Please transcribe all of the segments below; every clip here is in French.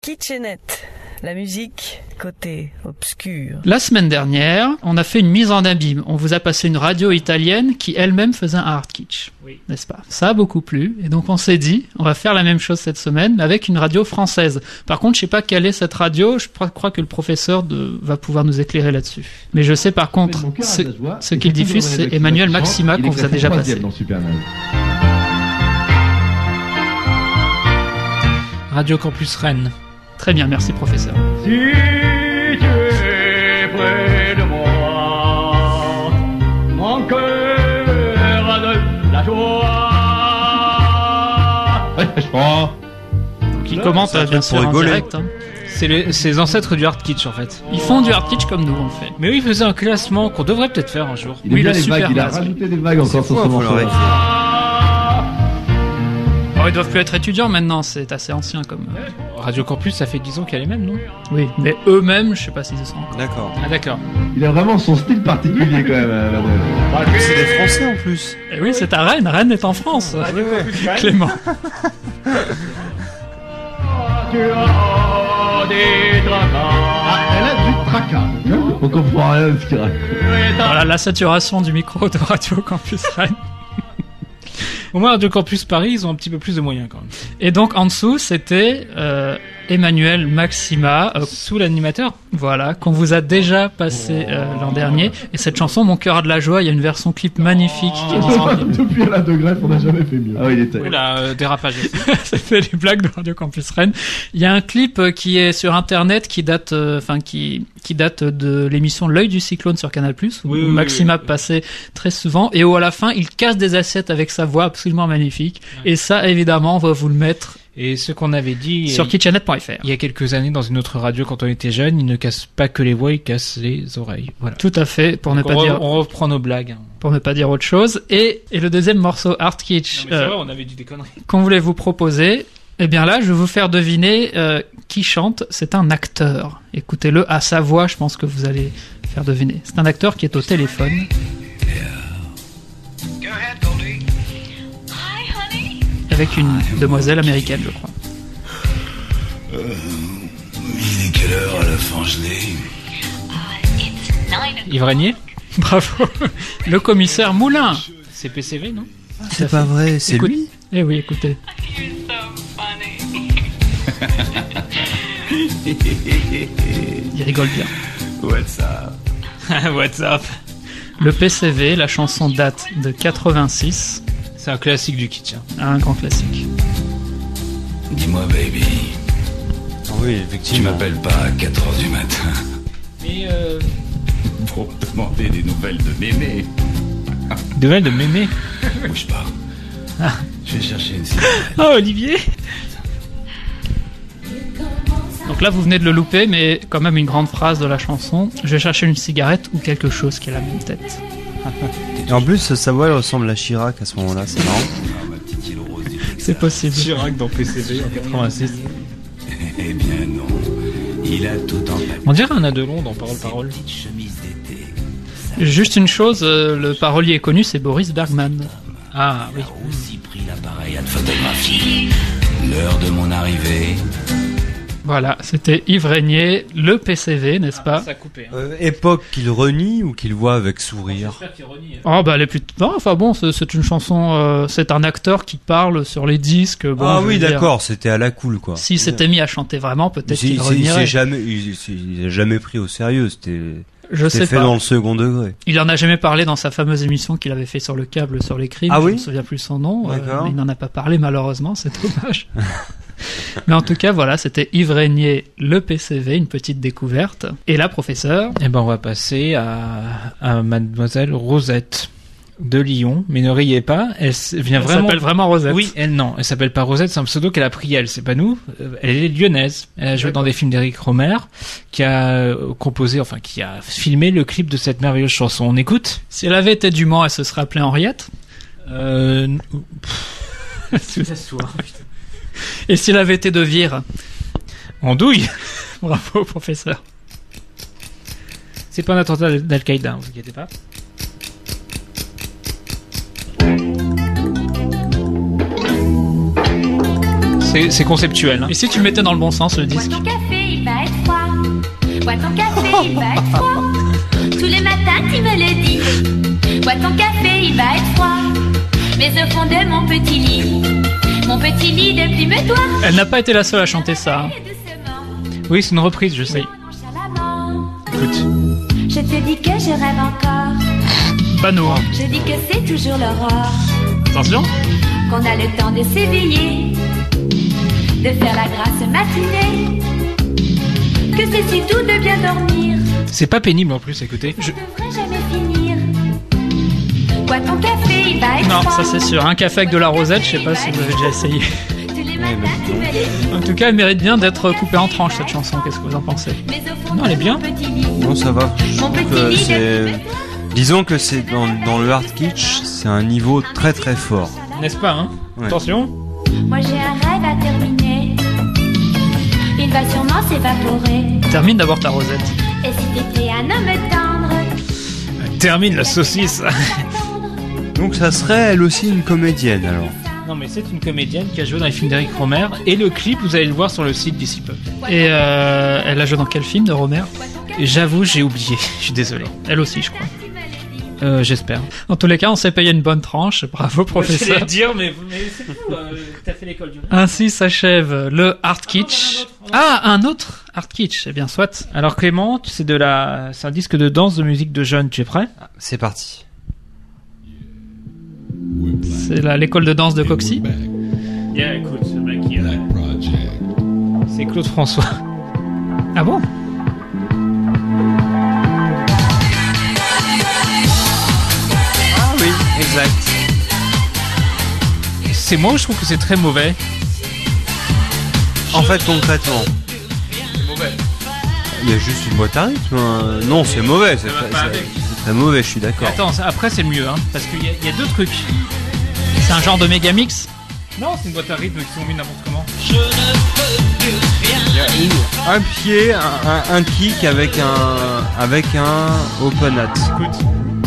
Kitchenette, la musique côté obscur. La semaine dernière, on a fait une mise en abîme. On vous a passé une radio italienne qui elle-même faisait un hard kitsch. Oui. N'est-ce pas? Ça a beaucoup plu. Et donc on s'est dit, on va faire la même chose cette semaine, mais avec une radio française. Par contre, je sais pas quelle est cette radio. Je crois que le professeur va pouvoir nous éclairer là-dessus. Mais je sais par contre, ce qu'il diffuse, c'est Emmanuel Maxima qu'on vous a déjà passé. Radio Campus Rennes. Très bien, merci professeur. Si tu es près de moi, mon cœur a de la joie. Je crois. Donc ils commentent bien sûr en direct. Hein. C'est les ancêtres du hard kitsch en fait. Ils font du hard kitsch comme nous en fait. Mais oui, ils faisaient un classement qu'on devrait peut-être faire un jour. Il a rajouté des vagues encore sur ce morceau. Oh, ils doivent plus être étudiants maintenant, c'est assez ancien comme... Radio Campus, ça fait 10 ans qu'il y a les mêmes, non? Oui, mais eux-mêmes, je sais pas s'ils y sont encore. D'accord. Ah d'accord. Il a vraiment son style particulier quand même. C'est des Français en plus. Et oui, c'est à Rennes, Rennes est en France. Clément. Tu as des tracas. Elle a du tracas. On comprend rien de ce qu'il raconte. Voilà la saturation du micro de Radio Campus Rennes. Au moins, Radio Campus Paris, ils ont un petit peu plus de moyens quand même. Et donc en dessous, c'était Emmanuel Maxima, sous l'animateur. Voilà, qu'on vous a déjà passé l'an dernier. Et cette chanson, Mon cœur a de la joie, il y a une version clip magnifique qui est disponible. Depuis la de greffe, on n'a jamais fait mieux. Ah oui, il était. Oula, dérapage. Ça fait les blagues de Radio Campus Rennes. Il y a un clip qui est sur internet qui date, qui date de l'émission L'œil du cyclone sur Canal+, où Maxima passait très souvent, et où à la fin, il casse des assiettes avec sa voix absolument magnifique. Ouais. Et ça, évidemment, on va vous le mettre. Et ce qu'on avait dit sur kitchenette.fr. Il y a quelques années dans une autre radio quand on était jeune, il ne casse pas que les voix, il casse les oreilles. Voilà. Tout à fait, pour donc ne pas dire. On reprend nos blagues. Pour ne pas dire autre chose. Et le deuxième morceau hard kitsch. Non, mais c'est vrai, on avait dit des conneries. Qu'on voulait vous proposer. Eh bien là, je vais vous faire deviner qui chante. C'est un acteur. Écoutez-le à sa voix, je pense que vous allez faire deviner. C'est un acteur qui est au téléphone. Avec une demoiselle américaine, je crois. Il est quelle heure à la Fangelée? Yves Régnier. Bravo. Le commissaire Moulin. C'est PCV, non? C'est pas vrai, c'est lui. Eh oui, écoutez. Il rigole bien. What's up? What's up? Le PCV, la chanson date de 86. C'est un classique du kitsch. Un grand classique. Dis-moi, baby. Oui, effectivement. Tu m'appelles pas à 4h du matin. Mais pour demander des nouvelles de mémé. Des nouvelles de mémé? Bouge pas. Ah. Je vais chercher une cigarette. Oh, Olivier! Donc là, vous venez de le louper, mais quand même une grande phrase de la chanson. Je vais chercher une cigarette ou quelque chose qui a la même tête. Et en plus, sa voix elle ressemble à Chirac à ce moment-là, c'est marrant. C'est possible. Chirac dans PCV en 86. Eh bien non, il a tout en papier. On dirait un Adelon dans Parole. Juste une chose, le parolier connu, c'est Boris Bergman. Ah oui. Il a aussi pris l'appareil à photographie. L'heure de mon arrivée. Voilà, c'était Yves Régnier, le PCV, n'est-ce pas? Ça a coupé. Époque qu'il renie ou qu'il voit avec sourire? J'espère qu'il renie. Oh bah elle est plus... Non, enfin bon, c'est une chanson, c'est un acteur qui parle sur les disques. Bon, ah oui, d'accord, c'était à la cool quoi. S'il s'était mis à chanter vraiment, peut-être qu'il Il renierait. a jamais pris au sérieux, c'était sais fait pas. dans le second degré. Il en a jamais parlé dans sa fameuse émission qu'il avait fait sur le câble sur les crimes. Ah oui? Je me souviens plus son nom. D'accord. Il n'en a pas parlé malheureusement, c'est dommage. Mais en tout cas, voilà, c'était Yves Régnier, le PCV, une petite découverte. Et là, professeur. Eh ben, on va passer à Mademoiselle Rosette de Lyon, mais ne riez pas, elle s'appelle vraiment Rosette. Oui, elle s'appelle pas Rosette, c'est un pseudo qu'elle a pris elle, c'est pas nous. Elle est lyonnaise. Elle a joué dans des films d'Éric Rohmer, qui a qui a filmé le clip de cette merveilleuse chanson. On écoute. Si elle avait été du Mans, elle se serait appelée Henriette. Et s'il avait été de Vire? Andouille. Bravo, professeur. C'est pas un attentat d'Al-Qaïda, vous inquiétez pas. C'est conceptuel. Hein. Et si tu le mettais dans le bon sens, le disque? Bois ton café, il va être froid. Bois ton café, il va être froid. Tous les matins, tu me le dis. Bois ton café, il va être froid. Mais au fond de mon petit lit de plume-toi. Elle n'a pas été la seule à chanter ça. Oui, c'est une reprise, je sais. Écoute. Je te dis que je rêve encore. Pas nous. Hein. Je dis que c'est toujours l'aurore. Attention. Qu'on a le temps de s'éveiller, de faire la grasse matinée. Que c'est si doux de bien dormir. C'est pas pénible en plus, écoutez. Je ne devrais jamais finir. Bois ton café, il va être Non, froid. ça c'est sûr. Un café avec de la rosette, je sais pas si vous avez déjà essayé. Tous les matins, tu me le dis. En tout cas, elle mérite bien d'être coupée en tranches cette chanson. Qu'est-ce que vous en pensez? Mais au fond Non, elle est de bien. mon petit lit, Non, ça va. Je mon trouve petit que lit de c'est... plume-toi. Disons que c'est dans le hard kitsch, c'est un niveau très très fort. N'est-ce pas, hein? Ouais. Attention. Moi j'ai un rêve à terminer. Il va sûrement s'évaporer. Termine d'abord ta rosette. Et si t'étais un homme tendre, Termine la saucisse. Donc ça serait elle aussi une comédienne alors. Non, mais c'est une comédienne qui a joué dans les films d'Éric Rohmer. Et le clip, vous allez le voir sur le site d'ici peu. Et elle a joué dans quel film de Rohmer? Et j'avoue, j'ai oublié. Je suis désolé. Elle aussi, je crois. J'espère. En tous les cas, on s'est payé une bonne tranche. Bravo, professeur. le dire, mais c'est fou. T'as fait l'école du rêve. Ainsi s'achève le Hard Kitsch. Ah, un autre Hard Kitsch. Eh bien, soit. Alors Clément, c'est un disque de danse de musique de jeunes. Tu es prêt? C'est parti. C'est l'école de danse de Coxy. Yeah, écoute, ce mec c'est Claude François. Ah bon? Ah oui, exact. C'est moi où je trouve que c'est très mauvais. En fait, concrètement, C'est mauvais. il y a juste une boîte à rythme. Hein. Non, c'est mauvais. C'est très mauvais, je suis d'accord. Attends, après c'est le mieux, hein, parce qu'il y a deux trucs. C'est un genre de méga mix. Non, c'est une boîte à rythme qui sont mis n'importe comment. Il y a un pied, un kick avec un open hat. Écoute.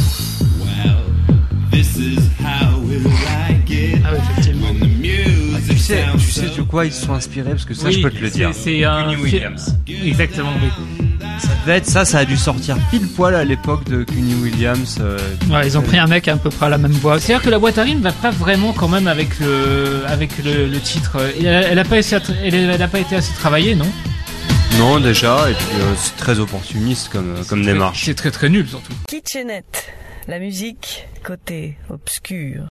Ah ouais, effectivement. Tu sais de quoi ils se sont inspirés parce que ça Oui, je peux te le dire. C'est un Cuny Williams. Exactement, oui. Ça a dû sortir pile poil à l'époque de Cuny Williams. Ouais, ils ont pris un mec à peu près à la même voix. C'est-à-dire que la boîte à rythme va pas vraiment quand même avec le titre. Elle a pas été assez travaillée, non? Non, déjà, et puis c'est très opportuniste comme démarche. C'est très très nul surtout. Kitchenette, la musique côté obscur.